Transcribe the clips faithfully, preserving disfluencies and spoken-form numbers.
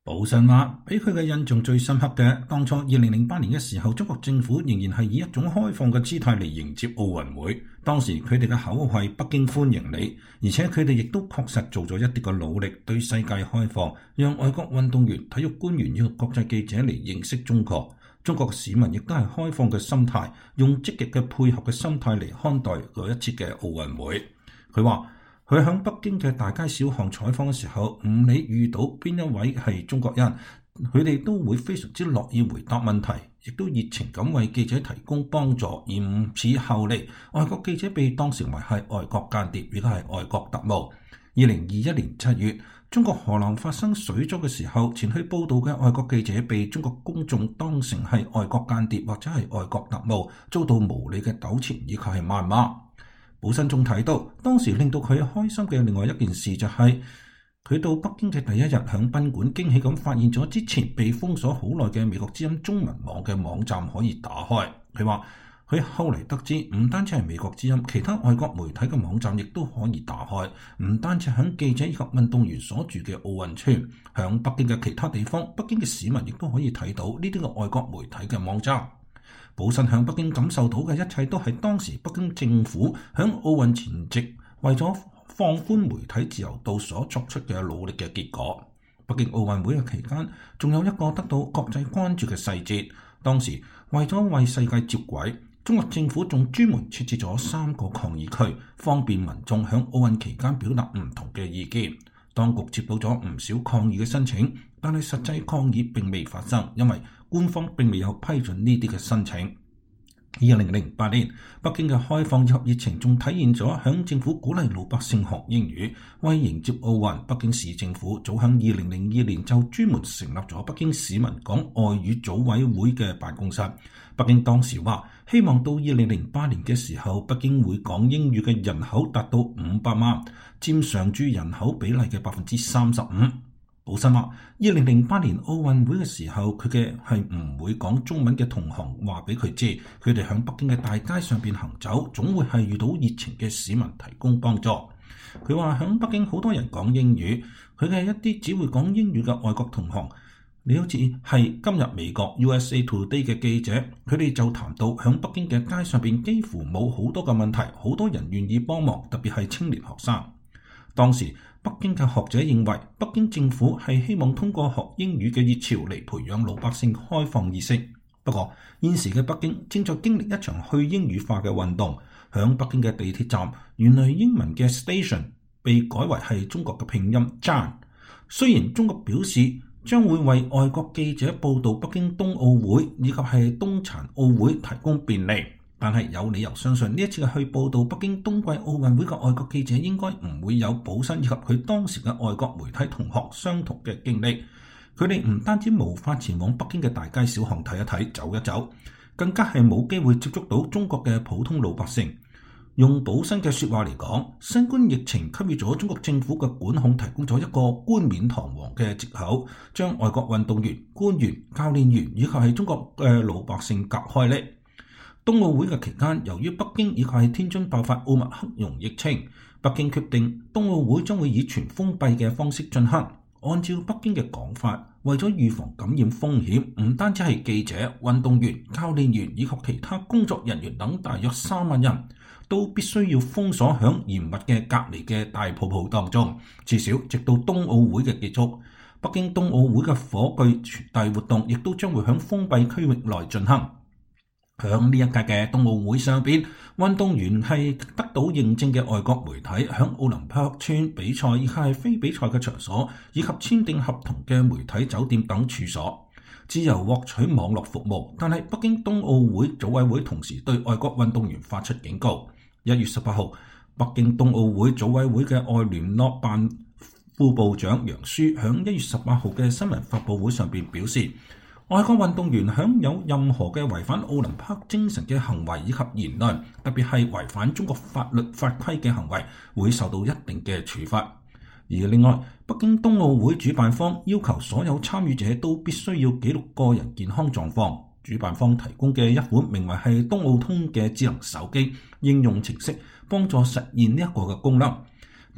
保森話：俾佢嘅印象最深刻嘅，當初二零零八年嘅時候，中國政府仍然係以一種開放嘅姿態嚟迎接奧運會。當時佢哋嘅口號係北京歡迎你，而且佢哋亦都確實做咗一啲嘅努力，對世界開放，讓外國運動員、體育官員以及國際記者嚟認識中國。中國嘅市民亦都係開放嘅心態，用積極嘅配合嘅心態嚟看待嗰一次嘅奧運會。佢話：佢喺北京嘅大街小巷採訪嘅時候，唔理遇到邊一位係中國人，佢哋都會非常之樂意回答問題，亦都熱情咁為記者提供幫助，而唔似後嚟外國記者被當成為係外國間諜，亦都係外國特務。二零二一年七月，中國河南發生水災嘅時候，前去報道嘅外國記者被中國公眾當成係外國間諜或者係外國特務，遭到無理嘅糾纏以及係謾罵。保森仲提到，當時令到佢開心嘅另外一件事就係、是、佢到北京嘅第一日，響賓館驚喜咁發現咗之前被封鎖好耐嘅美國之音中文網嘅網站可以打開。佢話佢後嚟得知，唔單止係美國之音，其他外國媒體嘅網站亦都可以打開。唔單止響記者以及運動員所住嘅奧運村，響北京嘅其他地方，北京嘅市民亦都可以睇到呢啲嘅外國媒體嘅網站。保森喺北京感受到嘅一切都係當時北京政府喺奧運前夕為咗放寬媒體自由度所作出嘅努力嘅結果。北京奧運會嘅期間，仲有一個得到國際關注嘅細節，當時為咗為世界接軌，中國政府仲專門設置咗三個抗議區，方便民眾喺奧運期間表達唔同嘅意見。當局接到咗唔少抗議嘅申請，但係實際抗議並未發生，因為官方並未有批准呢啲嘅申請。二零零八年，北京嘅開放以及熱情仲體現咗響政府鼓勵老百姓學英語。為迎接奧運，北京市政府早響二零零二年就專門成立咗北京市民講外語組委會嘅辦公室。北京當時話，希望到二零零八年嘅時候，北京會講英語嘅人口達到五百萬，佔常住人口比例嘅百分之三十五。保森話：二零零八年奧運會嘅時候，佢嘅係唔會講中文嘅同行話俾佢知，佢哋響北京嘅大街上邊行走，總會係遇到熱情嘅市民提供幫助。佢話響北京好多人講英語，佢嘅一啲只會講英語嘅外國同行，你好似係今日美國 U S A Today 嘅記者，佢哋就談到響北京嘅街上邊幾乎冇好多嘅問題，好多人願意幫忙，特別係青年學生。當時北京嘅學者認為，北京政府係希望通過學英語嘅熱潮嚟培養老百姓開放意識。不過現時嘅北京正在經歷一場去英語化嘅運動，響北京嘅地鐵站，原來英文嘅 station 被改為係中國嘅拼音站。雖然中國表示將會為外國記者報道北京冬奧會以及係冬殘奧會提供便利，但係有理由相信呢一次去報道北京冬季奧運會嘅外國記者應該唔會有保森以及佢當時嘅外國媒體同學相同嘅經歷。佢哋唔單止無法前往北京嘅大街小巷睇一睇、走一走，更加係冇機會接觸到中國嘅普通老百姓。用保森嘅說話嚟講，新冠疫情給予咗中國政府嘅管控提供咗一個冠冕堂皇嘅藉口，將外國運動員、官員、教練員以及係中國嘅老百姓隔開呢。冬奧會嘅期間，由於北京以及係天津爆發奧密克戎疫情，北京決定冬奧會將會以全封閉嘅方式進行。按照北京嘅講法，為咗預防感染風險，唔單止係記者、運動員、教練員以及其他工作人員等大約三萬人，都必須要封鎖響嚴密嘅隔離嘅大泡泡當中，至少直到冬奧會嘅結束。北京冬奧會嘅火炬傳遞活動亦都將會響封閉區域內進行。響呢一屆嘅冬奧會上邊，運動員係得到認證嘅外國媒體，響奧林匹克村比賽以及係非比賽嘅場所，以及簽訂合同嘅媒體酒店等處所，自由獲取網絡服務。但係北京冬奧會組委會同時對外國運動員發出警告。一月十八號，北京冬奧會組委會嘅外聯絡辦副部長楊舒響一月十八號嘅新聞發佈會上邊表示，外國運動員享有任何嘅違反奧林匹克精神嘅行為以及言論，特別係違反中國法律法規嘅行為，會受到一定嘅處罰。而另外，北京冬奧會主辦方要求所有參與者都必須要記錄個人健康狀況。主辦方提供嘅一款名為係冬奧通嘅智能手機應用程式，幫助實現呢一個嘅功能。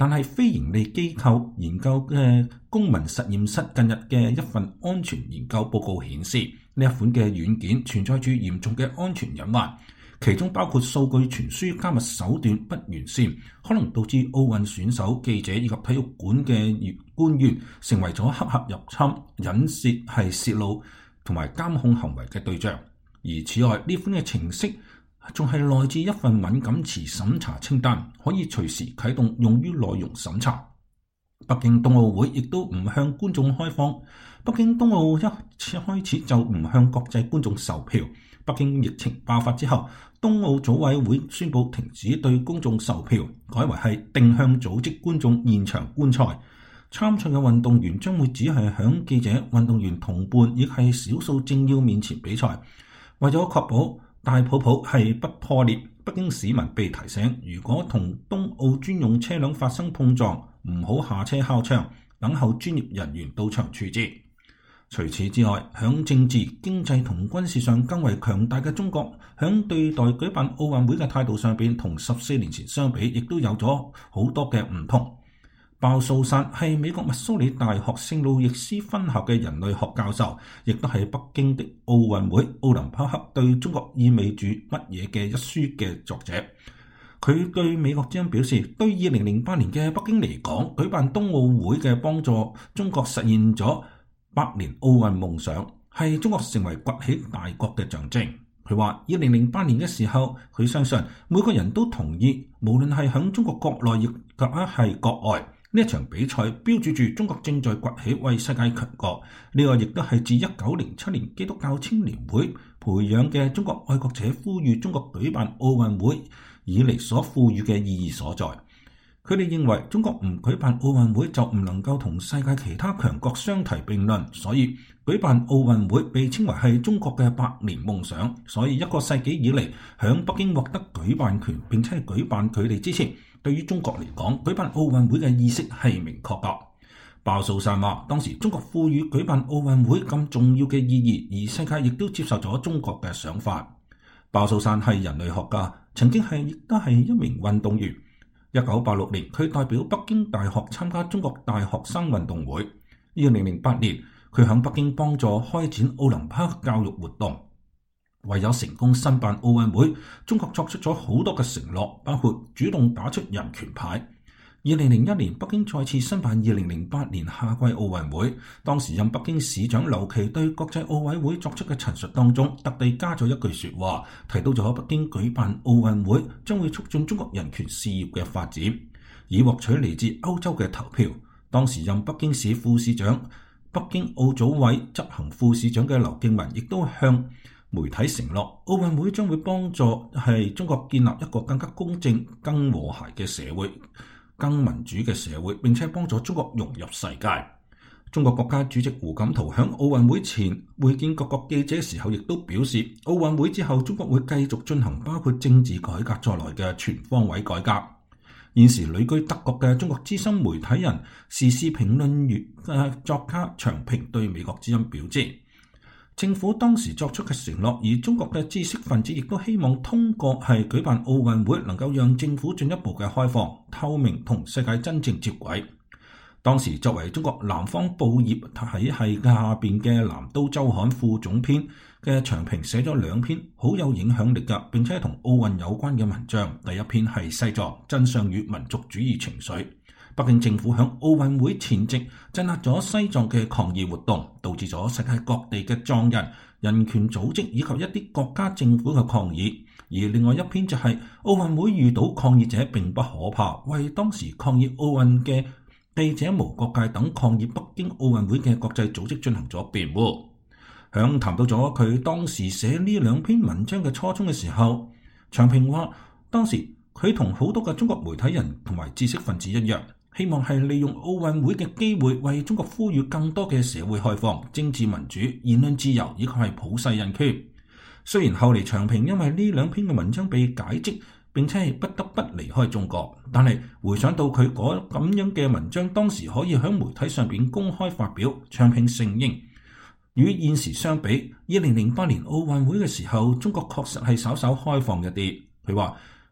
但係非營利機構研究嘅公民實驗室近日嘅一份安全研究報告顯示，呢一款嘅軟件存在住嚴重嘅安全隱患，其中包括數據傳輸加密手段不完善，可能導致奧運選手、記者以及體育館嘅官員成為咗黑客入侵、隱泄係泄露同埋監控行為嘅對象。而此外，呢款嘅程式仲係來自一份敏感詞審查清單，可以隨時啟動用於內容審查。北京冬奧會亦都唔向觀眾開放。北京冬奧一開始就唔向國際觀眾售票。北京疫情爆發之後，冬奧組委會宣布停止對公眾售票，改為係定向組織觀眾現場觀賽。參賽嘅運動員將會只係響記者、運動員同伴亦係少數政要面前比賽。為咗確保大泡泡係不破裂，北京市民被提醒，如果同冬奧專用車輛發生碰撞，唔好下車敲窗，等候專業人員到場處置。除此之外，響政治、經濟同軍事上更為強大嘅中國，響對待舉辦奧運會嘅態度上邊，同十四年前相比，亦都有咗好多嘅唔同。鮑素珊係美國密蘇里大學聖路易斯分校嘅人類學教授，亦都係北京的奧運會奧林匹克對中國意味住乜嘢嘅一書嘅作者。佢對美國之音表示，對二零零八年嘅北京嚟講，舉辦冬奧會嘅幫助中國實現咗百年奧運夢想，係中國成為崛起大國嘅象徵。佢話二零零八年嘅時候，佢相信每個人都同意，無論係響中國國內亦或係國外，呢一場比賽標誌住中國正在崛起為世界強國。呢、這個亦都係自一九零七年基督教青年會培養嘅中國愛國者呼籲中國舉辦奧運會以嚟所賦予嘅意義所在。佢哋認為中國唔舉辦奧運會就唔能夠同世界其他強國相提並論，所以舉辦奧運會被稱為係中國嘅百年夢想。所以一個世紀以嚟，響北京獲得舉辦權並且係舉辦佢哋之前，對於中國嚟講，舉辦奧運會嘅意識係明確㗎。鮑素珊話，當時中國賦予舉辦奧運會咁重要嘅意義，而世界亦都接受咗中國嘅想法。鮑素珊係人類學家，曾經係亦都係一名運動員。一九八六年，佢代表北京大學參加中國大學生運動會。二零零八年，佢喺北京幫助開展奧林匹克教育活動。為咗成功申辦奧運會，中國作出咗好多嘅承諾，包括主動打出人權牌。二零零一年，北京再次申辦二零零八年夏季奧運會。當時任北京市長劉奇對國際奧委會作出嘅陳述當中，特地加咗一句說話，提到咗北京舉辦奧運會將會促進中國人權事業嘅發展，以獲取嚟自歐洲嘅投票。當時任北京市副市長、北京奧組委執行副市長嘅劉敬文亦都向媒體承諾，奧運會將會幫助係中國建立一個更加公正、更和諧嘅社會、更民主嘅社會，並且幫助中國融入世界。中國國家主席胡錦濤響奧運會前會見各國記者時候，亦都表示，奧運會之後，中國會繼續進行包括政治改革在內嘅全方位改革。現時旅居德國嘅中國資深媒體人、時事評論員嘅作家長平對美國之音表示，政府當時作出嘅承諾，而中國嘅知識分子亦都希望通過係舉辦奧運會，能夠讓政府進一步嘅開放、透明同世界真正接軌。當時作為中國南方報業體系下邊嘅南都周刊副總編嘅長平寫咗兩篇好有影響力嘅，並且同奧運有關嘅文章。第一篇係西藏真相與民族主義情緒。北京政府響奧運會前夕鎮壓咗西藏嘅抗議活動，導致咗世界各地嘅藏人、人權組織以及一啲國家政府嘅抗議。而另外一篇就係奧運會遇到抗議者並不可怕，為當時抗議奧運嘅記者無國界等抗議北京奧運會嘅國際組織進行咗辯護。響談到咗佢當時寫呢兩篇文章嘅初衷嘅時候，長平話當時佢同好多嘅中國媒體人同埋知識分子一樣，希望係利用奧運會嘅機會為中國呼籲更多嘅社會開放、政治民主、言論自由以及係普世人權。雖然後嚟長平因為呢兩篇嘅文章被解職，並且係不得不離開中國，但係回想到佢嗰咁樣嘅文章當時可以喺媒體上邊公開發表，長平承認與現時相比，二零零八年奧運會嘅時候，中國確實係稍稍開放一啲。佢話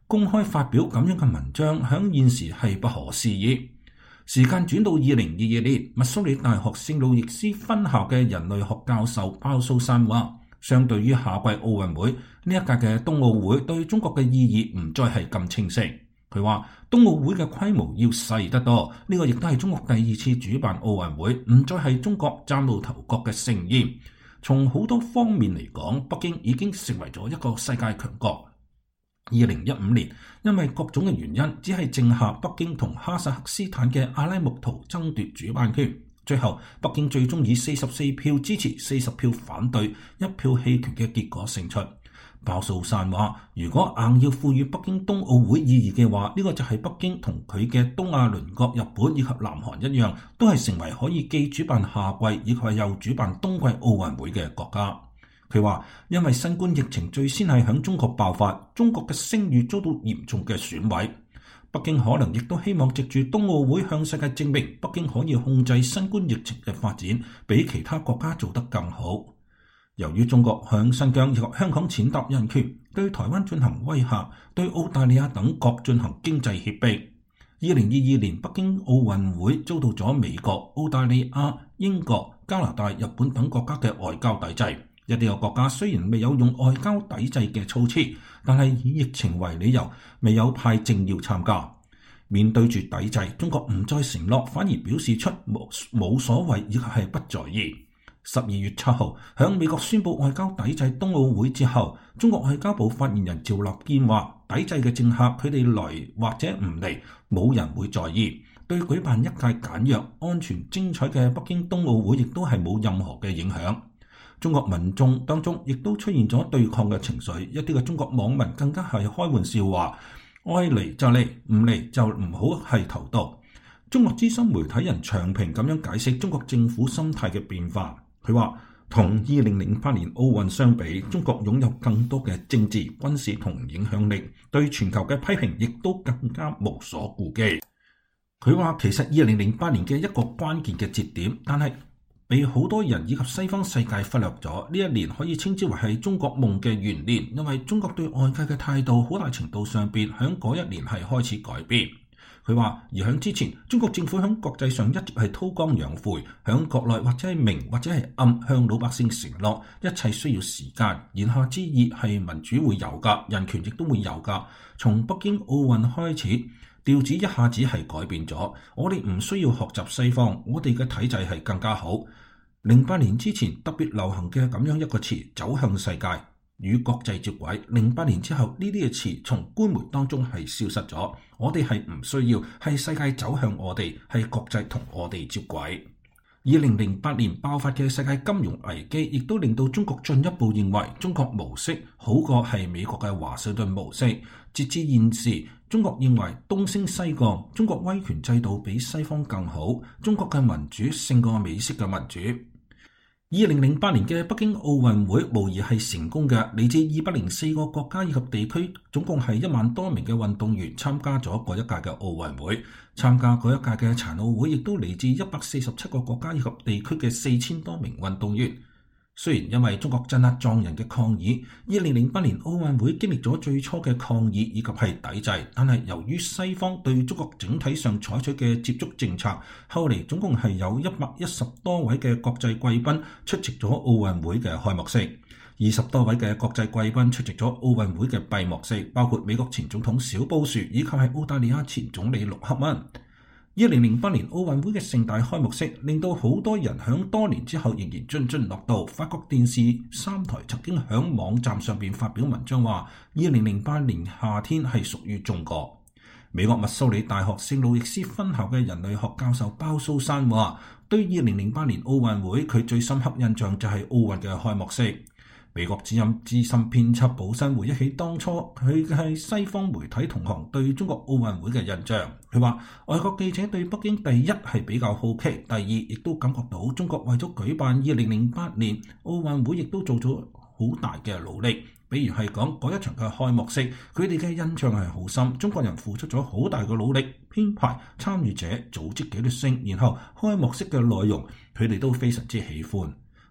公開發表咁樣嘅文章，喺現時係不可思議。時間轉到二零二二年，密蘇里大學聖路易斯分校嘅人類學教授鮑蘇珊話，相對於夏季奧運會，呢一屆嘅冬奧會對中國嘅意義唔再係咁清晰。佢話冬奧會嘅規模要細得多，呢、這個亦都係中國第二次主辦奧運會，唔再係中國嶄露頭角嘅盛宴。從好多方面嚟講，北京已經成為咗一個世界強國。二零一五年，因為各種嘅原因，只係剩下北京同哈薩克斯坦嘅阿拉木圖爭奪主辦權。最後，北京最終以四十四票支持、四十票反對、一票棄權嘅結果勝出。鮑蘇珊話：如果硬要賦予北京冬奧會意義嘅話，呢、這個就係北京同佢嘅東亞鄰國日本以及南韓一樣，都係成為可以既主辦夏季以及又主辦冬季奧運會嘅國家。佢話：因為新冠疫情最先係響中國爆發，中國嘅聲譽遭到嚴重嘅損毀。北京可能亦都希望藉住冬奧會向世界證明，北京可以控制新冠疫情嘅發展，比其他國家做得更好。由於中國向新疆以及香港踐踏人權，對台灣進行威嚇，對澳大利亞等國進行經濟脅迫。二零二二年北京奧運會遭到咗美國、澳大利亞、英國、加拿大、日本等國家嘅外交抵制。一啲嘅國家雖然未有用外交抵制嘅措辭，但係以疫情為理由，未有派政要參加。面對住抵制，中國唔再承諾，反而表示出冇冇所謂以及係不在意。十二月七號，響美國宣布外交抵制冬奧會之後，中國外交部發言人趙立堅話：抵制嘅政客佢哋來或者唔嚟，冇人會在意，對舉辦一屆簡約、安全、精彩嘅北京冬奧會亦都係冇任何嘅影響。中國民眾當中亦都出現咗對抗嘅情緒，一啲嘅中國網民更加係開玩笑話：愛嚟就嚟，唔嚟就唔好係頭度。中國資深媒體人長平咁樣解釋中國政府心態嘅變化。佢話：同二零零八年奧運相比，中國擁有更多嘅政治、軍事同影響力，對全球嘅批評亦都更加無所顧忌。佢話其實二零零八年嘅一個關鍵嘅節點，但係被好多人以及西方世界忽略咗。呢一年可以稱之為係中國夢嘅元年，因為中國對外界嘅態度好大程度上邊響嗰一年係開始改變。佢話而響之前，中國政府響國際上一直係韜光養晦，響國內或者係明或者係暗向老百姓承諾一切需要時間，言下之意係民主會有噶，人權亦都會有噶。從北京奧運開始，調子一下子係改變咗，我哋唔需要學習西方，我哋嘅體制係更加好。零八年之前特別流行嘅咁樣一個詞，走向世界，與國際接軌。零八年之後呢啲嘅詞從官媒當中係消失咗，我哋係唔需要，係世界走向我哋，係國際同我哋接軌。二零零八年爆發嘅世界金融危機，亦都令到中國進一步認為中國模式好過係美國嘅華盛頓模式。截至現時，中國認為東升西降，中國威權制度比西方更好，中國嘅民主勝過美式嘅民主。二零零八年嘅北京奧運會無疑係成功嘅，嚟自二百零四個國家以及地區，總共係一萬多名嘅運動員參加咗嗰一屆嘅奧運會。參加嗰一屆嘅殘奧會亦都嚟自一百四十七個國家以及地區嘅四千多名運動員。雖然因為中國鎮壓藏人嘅抗議，二零零八年奧運會經歷咗最初嘅抗議以及係抵制，但係由於西方對中國整體上採取嘅接觸政策，後嚟總共係有一百一十多位嘅國際貴賓出席咗奧運會嘅開幕式，二十多位嘅國際貴賓出席咗奧運會嘅閉幕式，包括美國前總統小布殊以及係澳大利亞前總理陸克文。二零零八年奧運會嘅盛大開幕式，令到好多人響多年之後仍然津津樂道。法國電視三台曾經響網站上邊發表文章話，二零零八年夏天係屬於中國。美國密蘇里大學聖路易斯分校嘅人類學教授鮑蘇珊話，對二零零八年奧運會佢最深刻印象就係奧運嘅開幕式。美國之音資深編輯保身回憶起當初佢係西方媒體同行對中國奧運會嘅印象，佢話外國記者對北京第一係比較好奇，第二亦都感覺到中國為咗舉辦二零零八年奧運會亦都做咗好大嘅努力，比如係講嗰一場嘅開幕式，佢哋嘅印象係好深，中國人付出咗好大嘅努力編排參與者組織紀律性，然後開幕式嘅內容佢哋都非常之喜歡。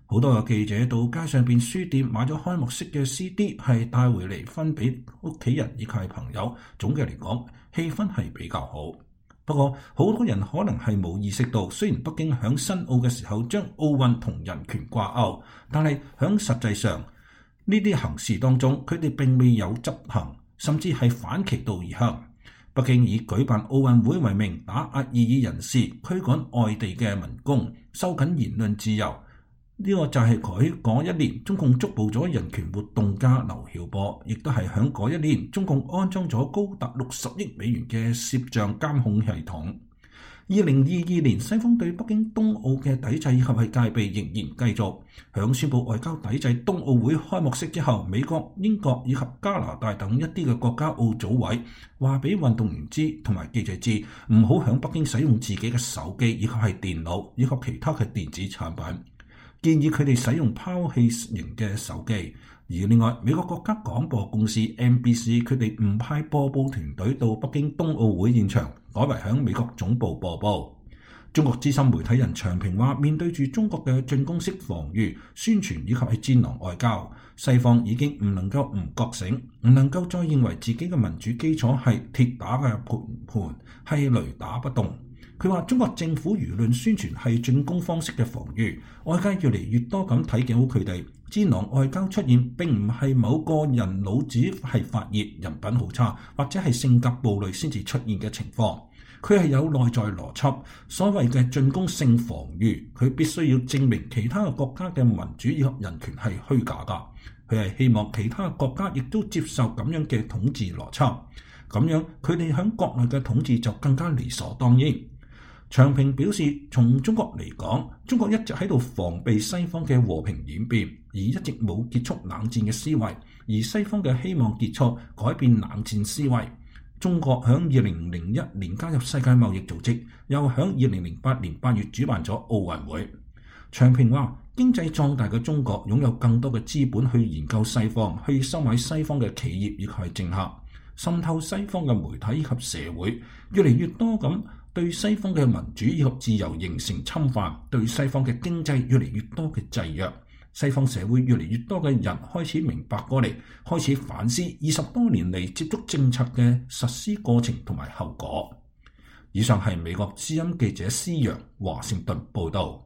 好多嘅記者到街上邊書店買咗開幕式嘅 C D， 係帶回嚟分俾屋企人以及朋友。總嘅嚟講，氣氛係比較好。不過，好多人可能係冇意識到，雖然北京響申奧嘅時候將奧運同人權掛鈎，但係響實際上呢啲行事當中，佢哋並未有執行，甚至係反其道而行。北京以舉辦奧運會為名，打壓異議人士，驅趕外地嘅民工，收緊言論自由。呢個就係佢嗰一年中共捉捕咗人權活動家劉曉波，亦都係響嗰一年中共安裝咗高達六十億美元嘅攝像監控系統。二零二二年，西方對北京冬奧嘅抵制以及係戒備仍然繼續。響宣布外交抵制冬奧會開幕式之後，美國、英國以及加拿大等一啲嘅國家奧組委話俾運動員知同埋記者知，唔好響北京使用自己嘅手機以及係電腦以及其他嘅電子產品。建議佢哋使用拋棄型嘅手機。而另外，美國國家廣播公司 N B C 佢哋唔派播報團隊到北京冬奧會現場，改為響美國總部播報。中國資深媒體人長平話：面對住中國嘅進攻式防禦、宣傳以及係戰狼外交，西方已經唔能夠唔覺醒，唔能夠再認為自己嘅民主基礎係鐵打嘅盤盤，係雷打不動。佢話：中國政府輿論宣傳係進攻方式嘅防禦，外界越嚟越多咁睇見好佢哋。戰狼外交出現並唔係某個人腦子係發熱、人品好差，或者係性格暴戾先至出現嘅情況。佢係有內在邏輯，所謂嘅進攻性防禦，佢必須要證明其他嘅國家嘅民主以及人權係虛假㗎。佢係希望其他嘅國家亦都接受咁樣嘅統治邏輯，咁樣佢哋喺國內嘅統治就更加理所當然。長平表示，從中國嚟講，中國一直喺度防備西方嘅和平演變，而一直冇結束冷戰嘅思維，而西方嘅希望結束改變冷戰思維。中國響二零零一年加入世界貿易組織，又響二零零八年八月主辦咗奧運會。長平話：經濟壯大嘅中國擁有更多嘅資本去研究西方，去收買西方嘅企業以及係政客，滲透西方嘅媒體以及社會，越嚟越多咁對西方嘅民主以及自由形成侵犯，對西方嘅經濟越嚟越多嘅制約。西方社會越嚟越多嘅人開始明白過嚟，開始反思二十多年嚟接觸政策嘅實施過程同埋後果。以上係美國之音記者施陽華盛頓報道。